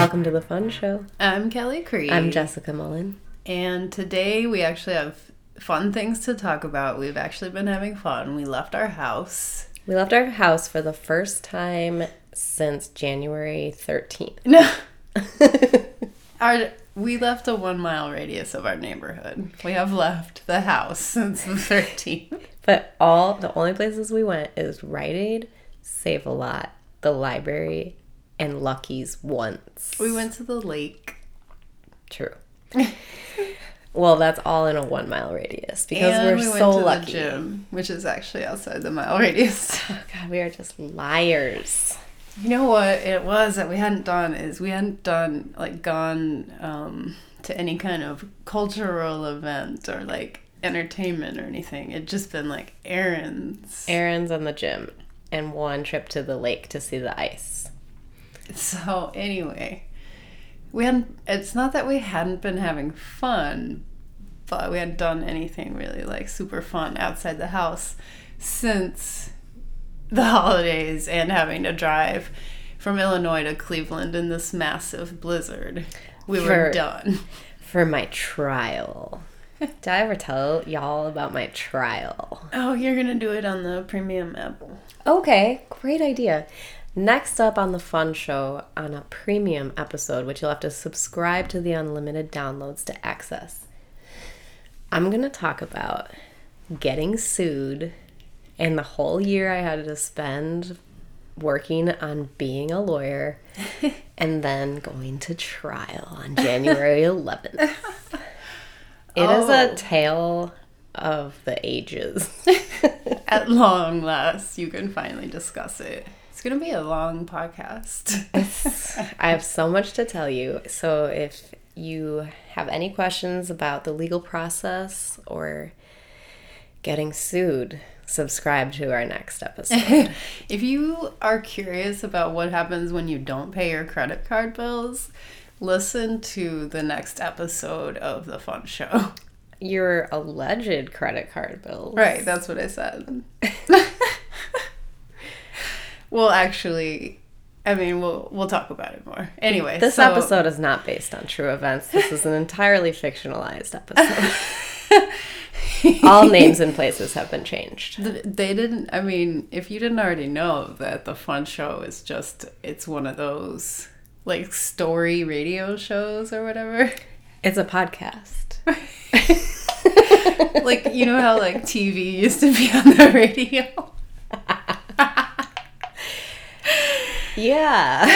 Welcome to the Fun Show. I'm Kelly Cree. I'm Jessica Mullen. And today we actually have fun things to talk about. We've actually been having fun. We left our house. We left our house for the first time since January 13th. No. We left a 1 mile radius of our neighborhood. We have left the house since the 13th. But the only places we went is Rite Aid, Save-A-Lot, the library, and Lucky's once. We went to the lake. True. Well, that's all in a 1 mile radius because and we're we so went to lucky. The gym, which is actually outside the mile radius. Oh, God, we are just liars. You know what it was that we hadn't done is we hadn't gone to any kind of cultural event or like entertainment or anything. It'd just been like errands. Errands and the gym and one trip to the lake to see the ice. So anyway, it's not that we hadn't been having fun, but we hadn't done anything really like super fun outside the house since the holidays and having to drive from Illinois to Cleveland in this massive blizzard. We were done. For my trial. Did I ever tell y'all about my trial? Oh, you're going to do it on the premium app. Okay, great idea. Next up on the Fun Show, on a premium episode, which you'll have to subscribe to the unlimited downloads to access, I'm going to talk about getting sued and the whole year I had to spend working on being a lawyer and then going to trial on January 11th. It is a tale of the ages. At long last, you can finally discuss it. It's going to be a long podcast. I have so much to tell you. So if you have any questions about the legal process or getting sued, subscribe to our next episode. If you are curious about what happens when you don't pay your credit card bills, listen to the next episode of The Fun Show. Your alleged credit card bills. Right, that's what I said. Well, actually, I mean, we'll talk about it more. Anyway, this episode is not based on true events. This is an entirely fictionalized episode. All names and places have been changed. They didn't, I mean, if you didn't already know that The Fun Show is it's one of those, like, story radio shows or whatever. It's a podcast. Like, you know how, like, TV used to be on the radio? Yeah.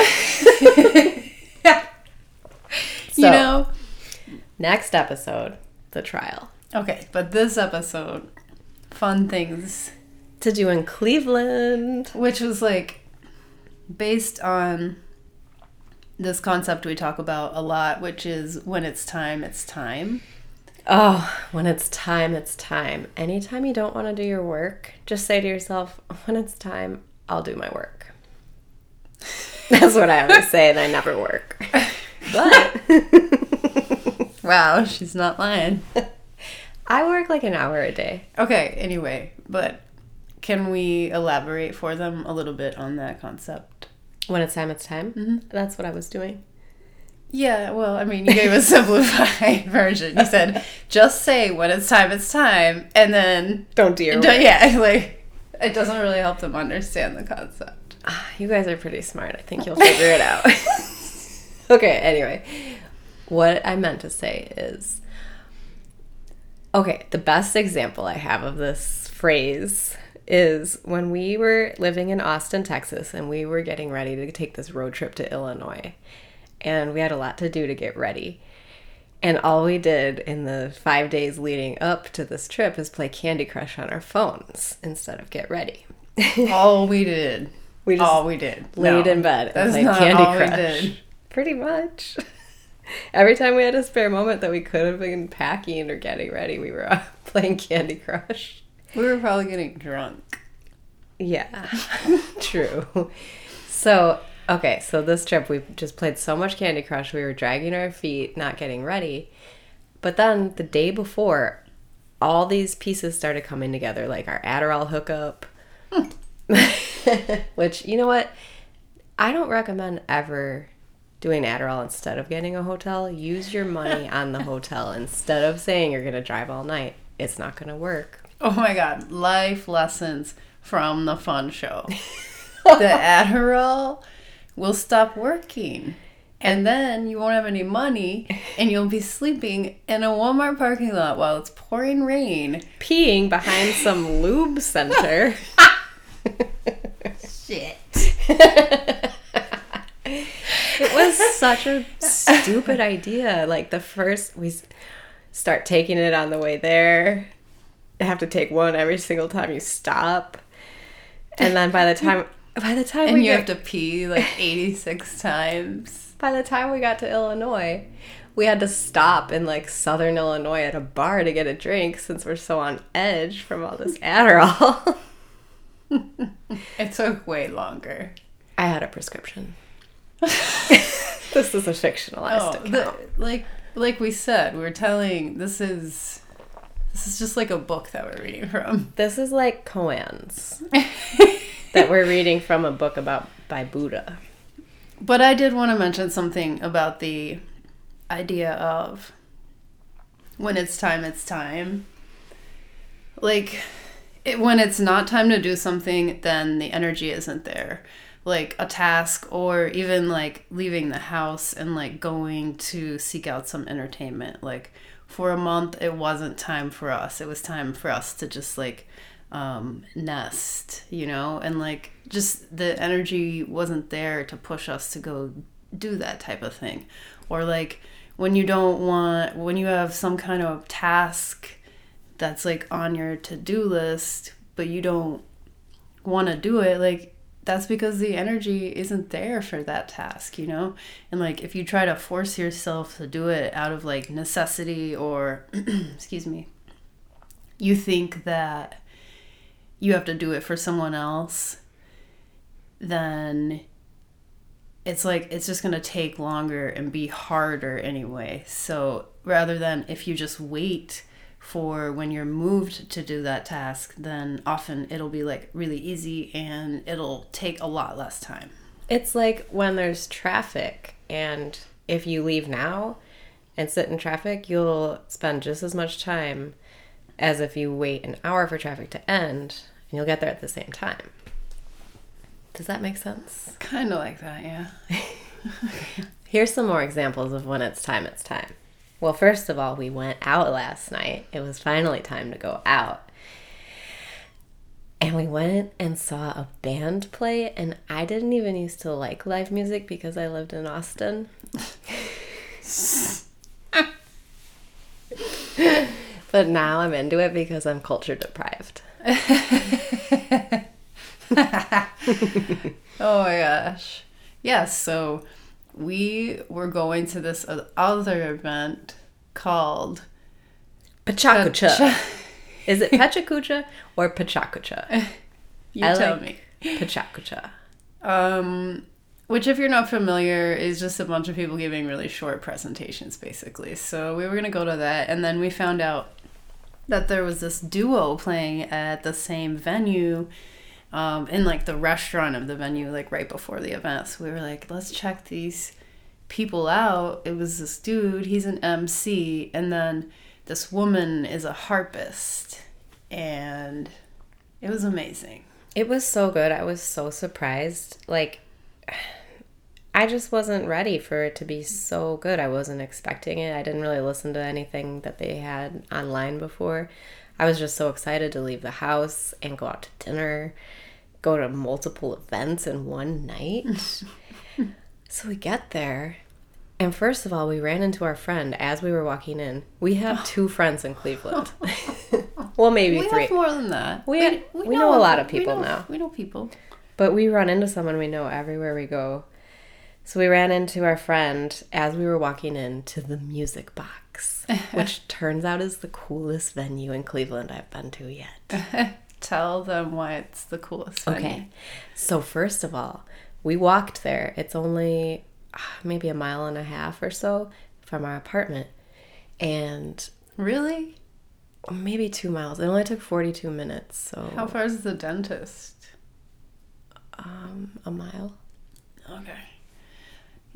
You know? Next episode, the trial. Okay, but this episode, fun things to do in Cleveland. Which was, like, based on this concept we talk about a lot, which is when it's time, it's time. Oh, when it's time, it's time. Anytime you don't want to do your work, just say to yourself, when it's time, I'll do my work. That's what I always say, and I never work. But wow, she's not lying. I work like an hour a day. Okay, anyway, but can we elaborate for them a little bit on that concept? When it's time, it's time? Mm-hmm. That's what I was doing. Yeah, well, I mean, you gave a simplified version. You said, just say when it's time, and then don't do your work. Yeah, like, it doesn't really help them understand the concept. You guys are pretty smart. I think you'll figure it out. Okay, anyway. What I meant to say is, okay, the best example I have of this phrase is when we were living in Austin, Texas, and we were getting ready to take this road trip to Illinois. And we had a lot to do to get ready. And all we did in the 5 days leading up to this trip is play Candy Crush on our phones instead of get ready. All we did. All we did. Laid in bed and played Candy Crush. We did. Pretty much. Every time we had a spare moment that we could have been packing or getting ready, we were playing Candy Crush. We were probably getting drunk. Yeah, true. So, okay, so this trip we just played so much Candy Crush, we were dragging our feet, not getting ready. But then the day before, all these pieces started coming together, like our Adderall hookup. Which, you know what? I don't recommend ever doing Adderall instead of getting a hotel, use your money on the hotel instead of saying you're going to drive all night. It's not going to work. Oh my God. Life lessons from the fun show. The Adderall will stop working. And then you won't have any money and you'll be sleeping in a Walmart parking lot while it's pouring rain. Peeing behind some lube center. Shit. It was such a stupid idea. Like we start taking it on the way there. You have to take one every single time you stop. And then by the time and you have to pee like 86 times. By the time we got to Illinois, we had to stop in like southern Illinois at a bar to get a drink since we're so on edge from all this Adderall. It took way longer. I had a prescription. This is a fictionalized account. Like we said, we're telling this is just like a book that we're reading from. This is like koans that we're reading from a book by Buddha. But I did want to mention something about the idea of when it's time, it's time. Like, when it's not time to do something, then the energy isn't there. Like a task, or even like leaving the house and like going to seek out some entertainment. Like, for a month, it wasn't time for us. It was time for us to just like nest, and like just the energy wasn't there to push us to go do that type of thing. Or like when you have some kind of task that's like on your to-do list but you don't want to do it, like that's because the energy isn't there for that task, and like if you try to force yourself to do it out of like necessity, or excuse me, you think that you have to do it for someone else, then it's like it's just going to take longer and be harder anyway. So rather than if you just wait for when you're moved to do that task, then often it'll be like really easy and it'll take a lot less time. It's like when there's traffic, and if you leave now and sit in traffic, you'll spend just as much time as if you wait an hour for traffic to end, and you'll get there at the same time. Does that make sense? Kind of like that, yeah. Here's some more examples of when it's time, it's time. Well, first of all, we went out last night. It was finally time to go out. And we went and saw a band play, and I didn't even used to like live music because I lived in Austin. But now I'm into it because I'm culture deprived. Oh my gosh. Yeah, so we were going to this other event called Pachacucha. Is it Pachacucha or Pachacucha? You tell me. Pachacucha. Which, if you're not familiar, is just a bunch of people giving really short presentations, basically. So we were going to go to that, and then we found out that there was this duo playing at the same venue, in like the restaurant of the venue, like right before the event. So we were like, let's check these people out. It was this dude, he's an MC, and then this woman is a harpist, and it was amazing. It was so good. I was so surprised. Like, I just wasn't ready for it to be so good. I wasn't expecting it. I didn't really listen to anything that they had online before. I was just so excited to leave the house and go out to dinner, go to multiple events in one night. So we get there, and first of all, we ran into our friend as we were walking in. We have 2 friends in Cleveland. Well, maybe 3. We have more than that. We know a lot of people now. We know people. But we run into someone we know everywhere we go. So we ran into our friend as we were walking into the Music Box, which turns out is the coolest venue in Cleveland I've been to yet. Tell them why it's the coolest venue. Okay. So first of all, we walked there. It's only maybe 1.5 miles or so from our apartment. And really? Maybe 2 miles. It only took 42 minutes. So how far is the dentist? 1 mile. Okay.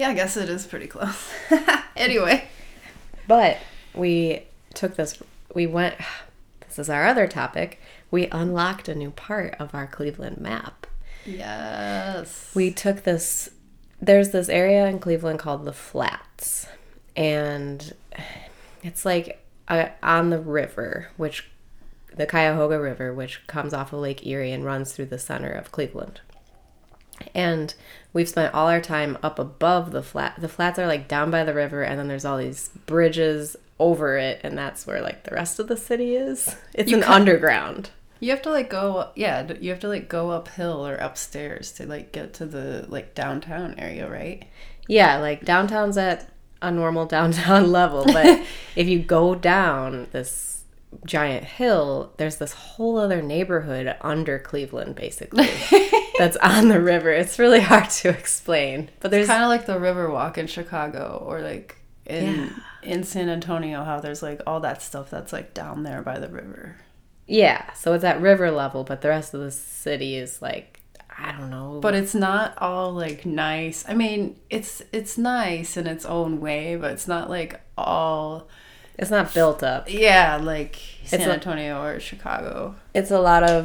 Yeah, I guess it is pretty close. Anyway. But we took this, this is our other topic. We unlocked a new part of our Cleveland map. Yes. We took this, there's this area in Cleveland called the Flats. And it's like on the river, the Cuyahoga River, which comes off of Lake Erie and runs through the center of Cleveland. And we've spent all our time up above the flat. The flats are like down by the river, and then there's all these bridges over it, and that's where like the rest of the city is. It's underground. You have to like go, you have to like go uphill or upstairs to like get to the like downtown area, right? Yeah, like downtown's at a normal downtown level, but if you go down this giant hill, there's this whole other neighborhood under Cleveland, basically, that's on the river. It's really hard to explain, but there's kind of like the Riverwalk in Chicago, or like in San Antonio, how there's like all that stuff that's like down there by the river. Yeah, so it's at river level, but the rest of the city is like, I don't know. But it's not all like nice. I mean, it's nice in its own way, but it's not like all. It's not built up. Yeah, like San Antonio or Chicago. It's a lot of,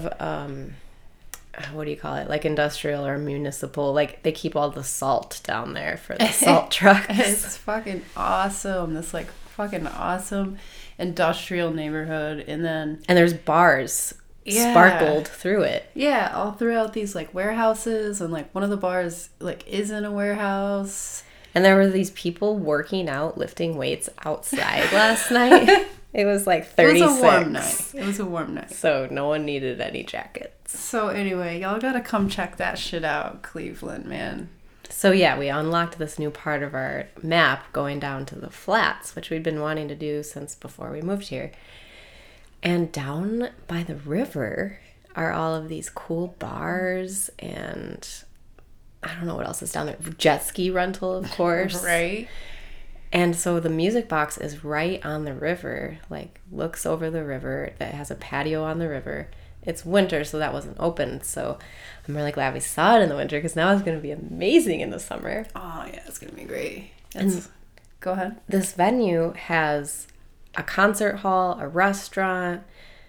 what do you call it? Like industrial or municipal. Like they keep all the salt down there for the salt trucks. It's fucking awesome. This like fucking awesome industrial neighborhood. And there's bars sparkled through it. Yeah, all throughout these like warehouses. And like one of the bars like is in a warehouse. And there were these people working out, lifting weights outside last night. It was like 36. It was a warm night. It was a warm night. So no one needed any jackets. So anyway, y'all gotta come check that shit out, Cleveland, man. So yeah, we unlocked this new part of our map going down to the Flats, which we'd been wanting to do since before we moved here. And down by the river are all of these cool bars and I don't know what else is down there. Jet ski rental, of course. Right. And so the music box is right on the river, like looks over the river. That has a patio on the river. It's winter, so that wasn't open. So I'm really glad we saw it in the winter because now it's going to be amazing in the summer. Oh, yeah, it's going to be great. Go ahead. This venue has a concert hall, a restaurant,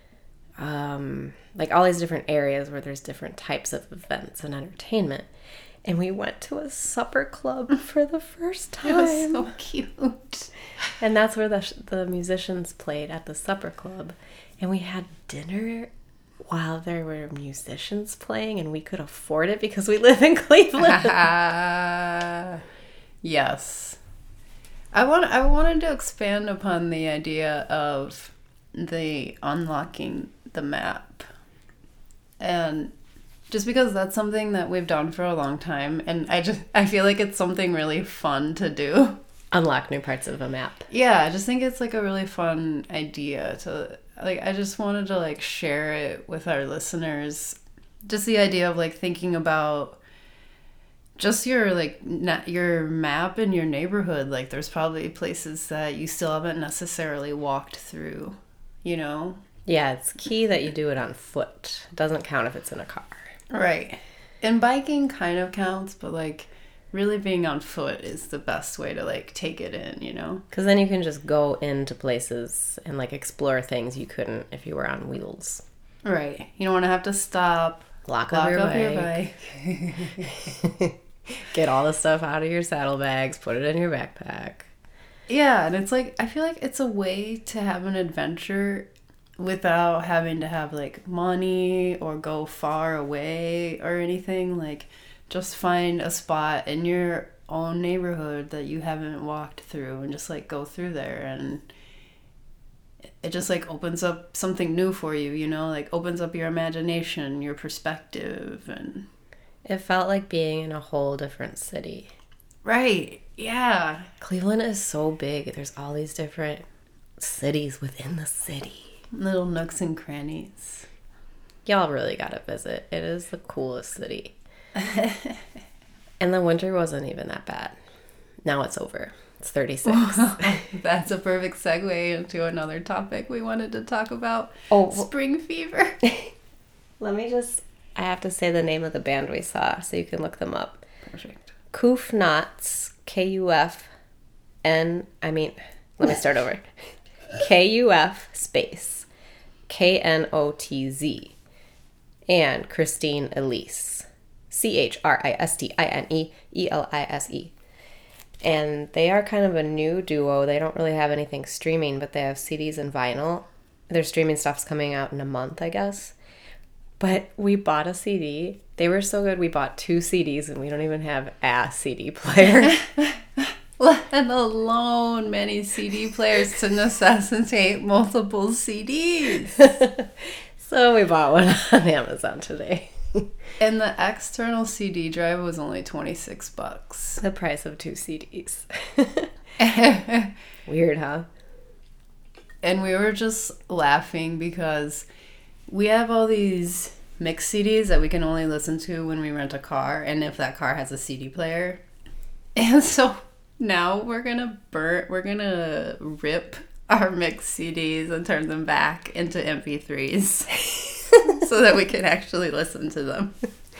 like all these different areas where there's different types of events and entertainment. And we went to a supper club for the first time. It was so cute. And that's where the musicians played, at the supper club. And we had dinner while there were musicians playing, and we could afford it because we live in Cleveland. Yes. I wanted to expand upon the idea of the unlocking the map. And just because that's something that we've done for a long time, and I feel like it's something really fun to do. Unlock new parts of a map. Yeah, I just think it's like a really fun idea to like. I just wanted to like share it with our listeners. Just the idea of like thinking about just your like your map in your neighborhood. Like, there's probably places that you still haven't necessarily walked through. You know. Yeah, it's key that you do it on foot. It doesn't count if it's in a car. Right. And biking kind of counts, but like really being on foot is the best way to like take it in, you know? Because then you can just go into places and like explore things you couldn't if you were on wheels. Right. You don't want to have to stop. Lock up your bike. Get all the stuff out of your saddlebags, put it in your backpack. Yeah, and it's like, I feel like it's a way to have an adventure without having to have like money or go far away or anything. Like, just find a spot in your own neighborhood that you haven't walked through and just like go through there, and it just like opens up something new for you, you know, like opens up your imagination, your perspective. And it felt like being in a whole different city. Right. Yeah. Cleveland is so big. There's all these different cities within the city. Little nooks and crannies. Y'all really gotta visit. It is the coolest city. And the winter wasn't even that bad. Now it's over. It's 36. That's a perfect segue into another topic we wanted to talk about. Spring fever. I have to say the name of the band we saw so you can look them up. Perfect. Kufnotz, let me start over. KUF space KNOTZ, and Christine Elise, CHRISTINEELISE. And they are kind of a new duo. They don't really have anything streaming, but they have CDs and vinyl. Their streaming stuff's coming out in a month, I guess. But we bought a CD. They were so good, we bought 2 CDs, and we don't even have a CD player. Let alone many CD players to necessitate multiple CDs. So we bought one on Amazon today. And the external CD drive was only $26. The price of 2 CDs. Weird, huh? And we were just laughing because we have all these mix CDs that we can only listen to when we rent a car, and if that car has a CD player. And so now we're gonna rip our mix CDs and turn them back into MP3s so that we can actually listen to them.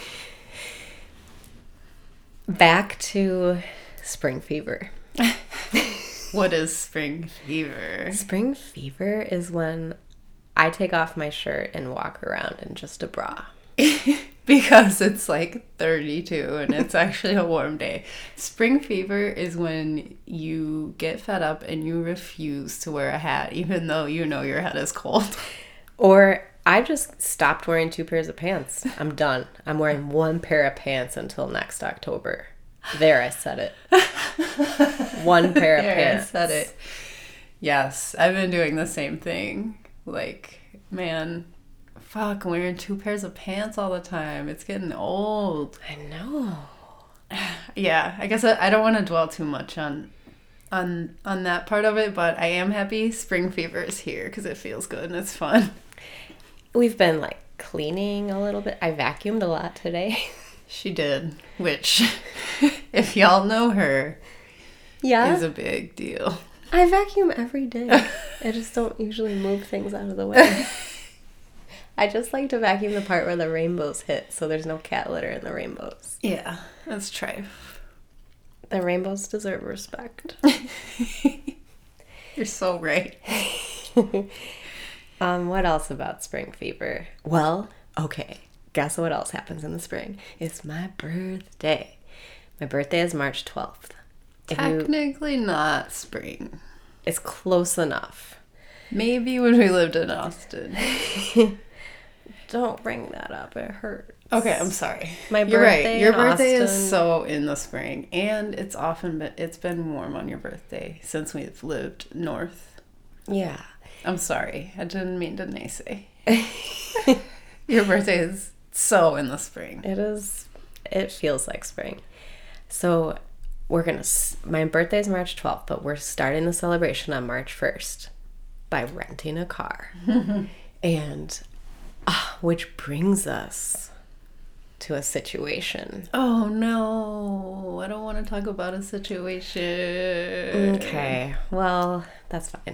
Back to spring fever. What is spring fever? Spring fever is when I take off my shirt and walk around in just a bra. Because it's like 32 and it's actually a warm day. Spring fever is when you get fed up and you refuse to wear a hat even though you know your head is cold. Or I just stopped wearing 2 pairs of pants. I'm done. I'm wearing 1 pair of pants until next October. There, I said it. 1 pair of pants. I said it. Yes, I've been doing the same thing. Like, man, fuck, I'm wearing 2 pairs of pants all the time. It's getting old. I know. Yeah, I guess I don't want to dwell too much on that part of it, but I am happy spring fever is here because it feels good and it's fun. We've been like cleaning a little bit. I vacuumed a lot today. She did, which, if y'all know her, is a big deal. I vacuum every day. I just don't usually move things out of the way. I just like to vacuum the part where the rainbows hit, so there's no cat litter in the rainbows. Yeah, that's true. The rainbows deserve respect. You're so right. What else about spring fever? Well, okay. Guess what else happens in the spring? It's my birthday. My birthday is March 12th. Technically not spring. It's close enough. Maybe when we lived in Austin. Don't bring that up. It hurts. Okay, I'm sorry. You're right. Your birthday is so in the spring, and it's been warm on your birthday since we've lived north. Yeah. I'm sorry. I didn't mean to naysay. Your birthday is so in the spring. It is. It feels like spring. So my birthday is March 12th, but we're starting the celebration on March 1st by renting a car. And which brings us to a situation. Oh no, I don't want to talk about a situation. Okay, well, that's fine.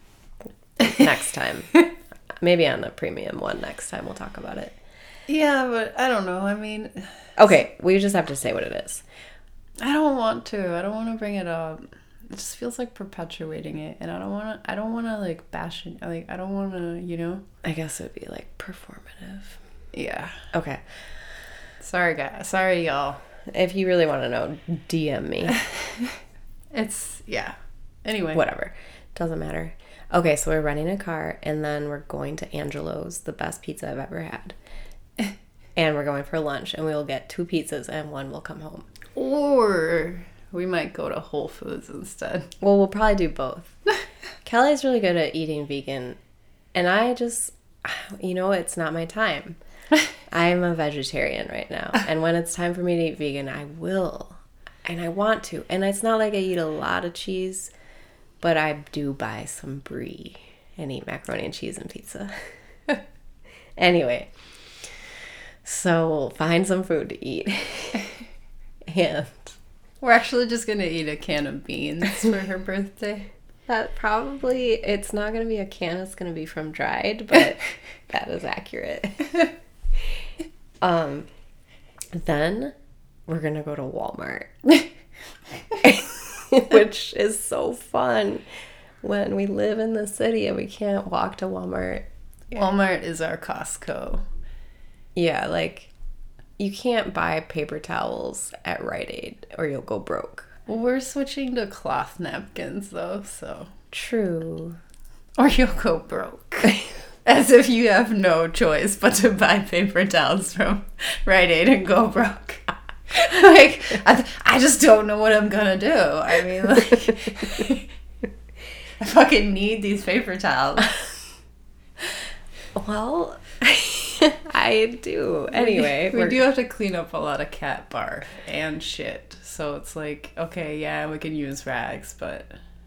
Next time. Maybe on the premium one next time we'll talk about it. Yeah, but I don't know. I mean... Okay, we just have to say what it is. I don't want to. I don't want to bring it up. It just feels like perpetuating it, and I don't want to like bash it. Like, I don't want to, you know? I guess it would be like performative. Yeah. Okay. Sorry, guys. Sorry, y'all. If you really want to know, DM me. Yeah. Anyway. Whatever. Doesn't matter. Okay, so we're renting a car, and then we're going to Angelo's, the best pizza I've ever had. And we're going for lunch, and we will get 2 pizzas, and 1 will come home. Or we might go to Whole Foods instead. Well, we'll probably do both. Kelly's really good at eating vegan, and I just, it's not my time. I'm a vegetarian right now, and when it's time for me to eat vegan, I will, and I want to. And it's not like I eat a lot of cheese, but I do buy some brie and eat macaroni and cheese and pizza. Anyway, so we'll find some food to eat. And we're actually just going to eat a can of beans for her birthday. It's not going to be a can, it's going to be from Dried, but that is accurate. Then we're going to go to Walmart. Which is so fun when we live in the city and we can't walk to Walmart. Walmart is our Costco. Yeah, like, you can't buy paper towels at Rite Aid or you'll go broke. Well, we're switching to cloth napkins, though, so... True. Or you'll go broke. As if you have no choice but to buy paper towels from Rite Aid and go broke. Like, I just don't know what I'm gonna do. I mean, like, I fucking need these paper towels. Well, I do. Anyway. We do have to clean up a lot of cat barf and shit. So it's like, okay, yeah, we can use rags, but...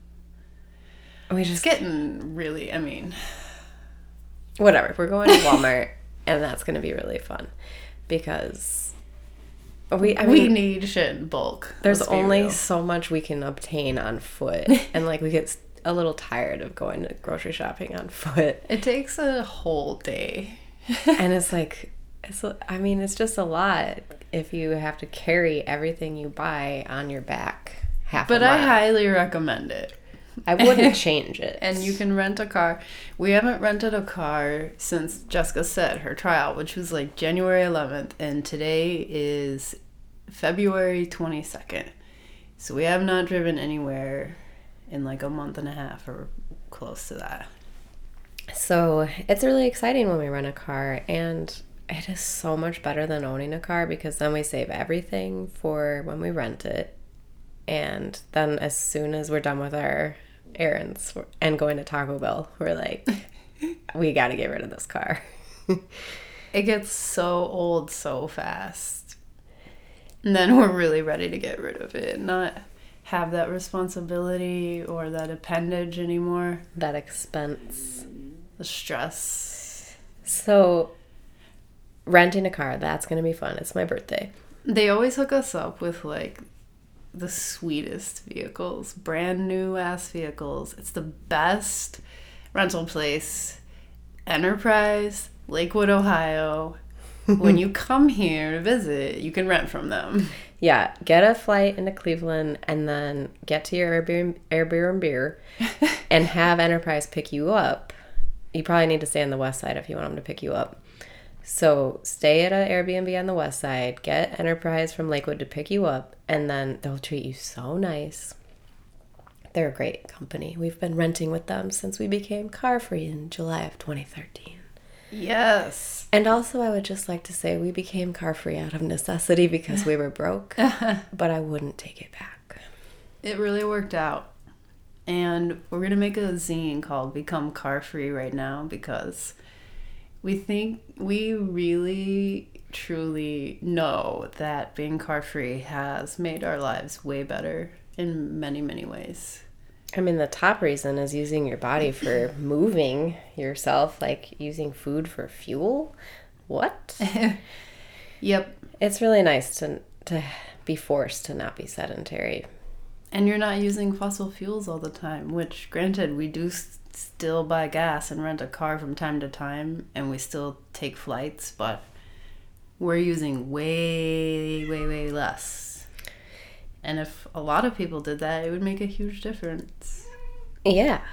We It's just getting really, I mean... Whatever. We're going to Walmart, and that's going to be really fun. Because... we need shit in bulk. There's Let's be only real. so much we can obtain on foot. And, like, we get a little tired of going to grocery shopping on foot. It takes a whole day. And it's like, it's just a lot if you have to carry everything you buy on your back half a But I mile. highly recommend it. I wouldn't change it. And you can rent a car. We haven't rented a car since Jessica said her trial, which was like January 11th. And today is February 22nd. So we have not driven anywhere in like a month and a half or close to that. So it's really exciting when we rent a car, and it is so much better than owning a car because then we save everything for when we rent it. And then as soon as we're done with our errands and going to Taco Bell, we're like, we got to get rid of this car. It gets so old so fast. And then we're really ready to get rid of it, not have that responsibility or that appendage anymore. That expense. The stress. So renting a car, that's going to be fun. It's my birthday. They always hook us up with like the sweetest vehicles, brand new ass vehicles. It's the best rental place. Enterprise, Lakewood, Ohio. When you come here to visit, you can rent from them. Yeah, get a flight into Cleveland and then get to your Airbnb and have Enterprise pick you up. You probably need to stay on the west side if you want them to pick you up. So stay at an Airbnb on the west side, get Enterprise from Lakewood to pick you up, and then they'll treat you so nice. They're a great company. We've been renting with them since we became car free in July of 2013. Yes. And also, I would just like to say we became car free out of necessity because we were broke, but I wouldn't take it back. It really worked out. And we're going to make a zine called Become Car Free right now because we think we really, truly know that being car free has made our lives way better in many, many ways. I mean, the top reason is using your body for moving yourself, like using food for fuel. What? Yep. It's really nice to be forced to not be sedentary. And you're not using fossil fuels all the time, which, granted, we do still buy gas and rent a car from time to time, and we still take flights, but we're using way, way, way less. And if a lot of people did that, it would make a huge difference. Yeah.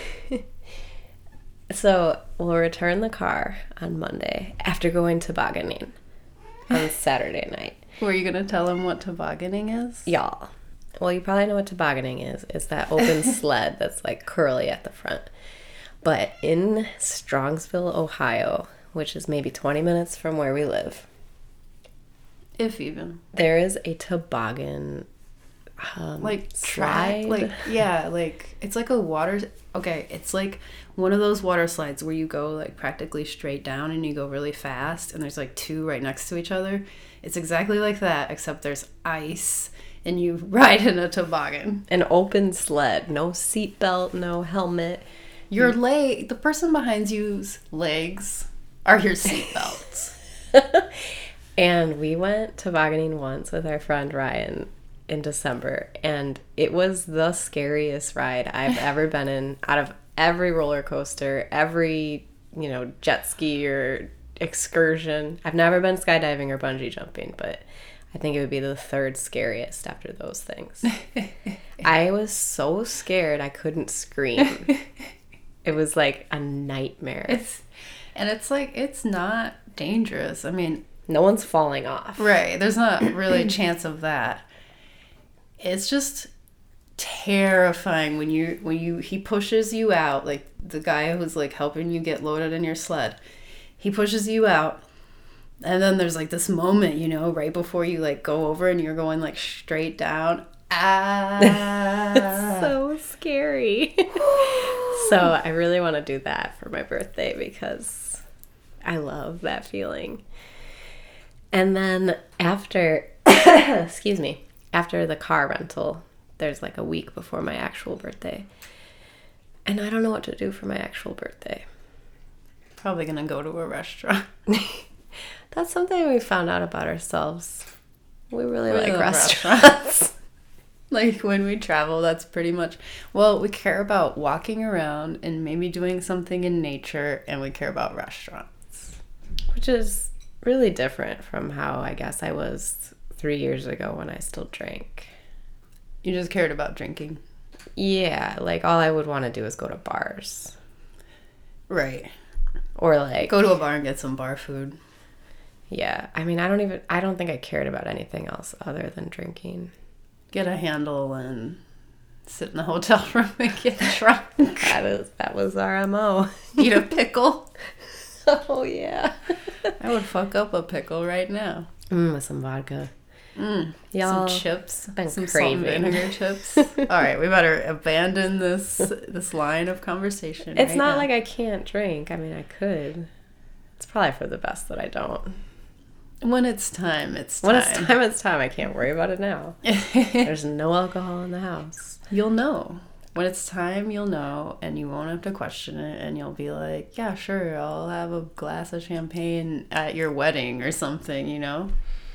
So we'll return the car on Monday after going tobogganing on Saturday night. Were you going to tell them what tobogganing is? Y'all. Well, you probably know what tobogganing is. It's that open sled that's like curly at the front. But in Strongsville, Ohio, which is maybe 20 minutes from where we live, if even. there is a toboggan like slide. like yeah, like it's like a water. Okay, it's like one of those water slides where you go like practically straight down and you go really fast, and there's like two right next to each other. It's exactly like that, except there's ice, and you ride in a toboggan. An open sled, no seatbelt, no helmet. Your leg, the person behind you's legs are your seatbelts. And we went tobogganing once with our friend Ryan in December, and it was the scariest ride I've ever been in out of every roller coaster, every, jet ski or excursion. I've never been skydiving or bungee jumping, but I think it would be the third scariest after those things. I was so scared I couldn't scream. It was like a nightmare. It's like, it's not dangerous. I mean, no one's falling off. Right. There's not really a chance of that. It's just terrifying when he pushes you out, like the guy who's like helping you get loaded in your sled. He pushes you out, and then there's like this moment, you know, right before you like go over and you're going like straight down. It's so scary. So I really want to do that for my birthday because I love that feeling. And then after, excuse me, after the car rental, there's like a week before my actual birthday. And I don't know what to do for my actual birthday. Probably gonna go to a restaurant. That's something we found out about ourselves. We really like love restaurants. Like when we travel, that's pretty much, well, we care about walking around and maybe doing something in nature, and we care about restaurants. Which is really different from how I guess I was 3 years ago when I still drank. You just cared about drinking. Yeah, like all I would want to do is go to bars. Right. Or like go to a bar and get some bar food. Yeah. I mean, I don't think I cared about anything else other than drinking. Get a handle and sit in the hotel room and get drunk. That was our MO. Eat a pickle. Oh, yeah. I would fuck up a pickle right now. With some vodka. Y'all, some chips. Some craving. salt and vinegar chips. All right, we better abandon this line of conversation. It's not like I can't drink. I mean, I could. It's probably for the best that I don't. When it's time, it's time. When it's time, it's time. I can't worry about it now. There's no alcohol in the house. You'll know. When it's time, you'll know, and you won't have to question it, and you'll be like, yeah, sure, I'll have a glass of champagne at your wedding or something, you know?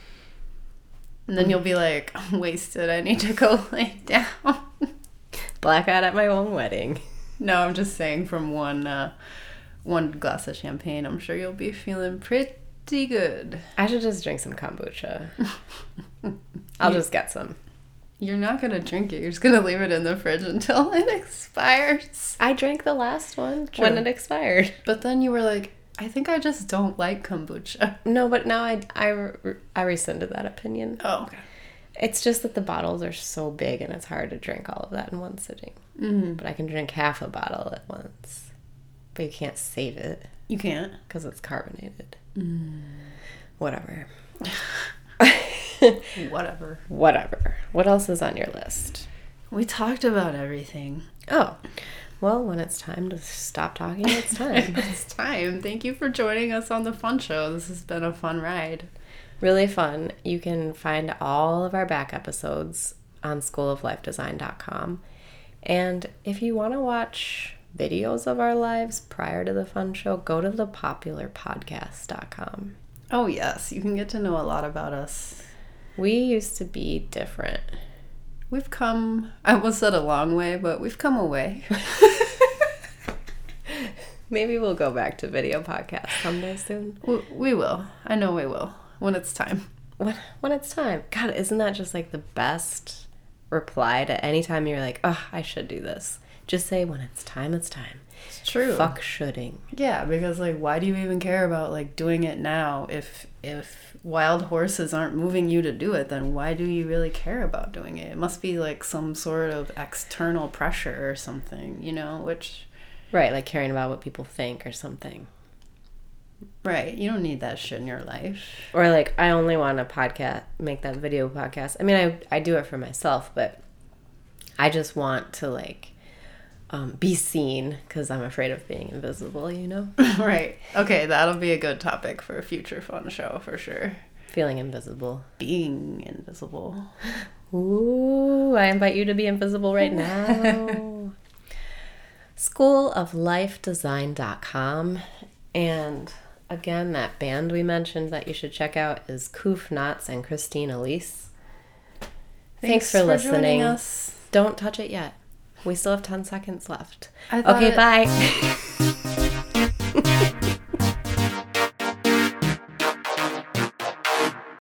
And then you'll be like, I'm wasted, I need to go lay down. Blackout at my own wedding. No, I'm just saying from one glass of champagne, I'm sure you'll be feeling pretty good. I should just drink some kombucha. I'll just get some. You're not going to drink it. You're just going to leave it in the fridge until it expires. I drank the last one when it expired. But then you were like, I think I just don't like kombucha. No, but now I rescinded that opinion. Oh, okay. It's just that the bottles are so big and it's hard to drink all of that in one sitting. Mm-hmm. But I can drink half a bottle at once. But you can't save it. You can't? Because it's carbonated. Whatever. Whatever. What else is on your list? We talked about everything. Oh. Well, when it's time to stop talking, it's time. It's time. Thank you for joining us on the Fun Show. This has been a fun ride. Really fun. You can find all of our back episodes on schooloflifedesign.com. And if you want to watch videos of our lives prior to the Fun Show, go to thepopularpodcast.com. Oh, yes. You can get to know a lot about us. We used to be different. We've come, I almost said a long way, but we've come a way. Maybe we'll go back to video podcasts someday soon. We will. I know we will. When it's time. When it's time. God, isn't that just like the best reply to any time you're like, oh, I should do this. Just say, when it's time, it's time. It's true. Fuck shoulding. Yeah, because like, why do you even care about like doing it now? If wild horses aren't moving you to do it, then why do you really care about doing it? It must be like some sort of external pressure or something, you know, which... Right, like caring about what people think or something. Right, you don't need that shit in your life. Or like, I only want to make that video podcast. I mean, I do it for myself, but I just want to like be seen because I'm afraid of being invisible, you know? Right. Okay, that'll be a good topic for a future Fun Show for sure. Feeling invisible. Being invisible. Ooh, I invite you to be invisible right now. Schooloflifedesign.com. And again, that band we mentioned that you should check out is Koof Knots and Christine Elise. Thanks for listening. Joining us. Don't touch it yet. We still have 10 seconds left. Okay, bye.